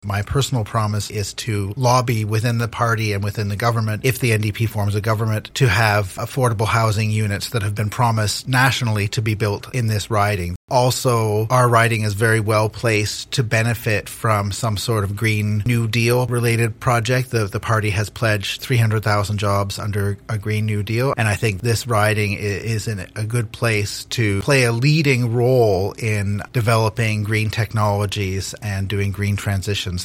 My personal promise is to lobby within the party and within the government, if the NDP forms a government, to have affordable housing units that have been promised nationally to be built in this riding. Also, our riding is very well placed to benefit from some sort of Green New Deal related project. The party has pledged 300,000 jobs under a Green New Deal, and I think this riding is in a good place to play a leading role in developing green technologies and doing green transitions.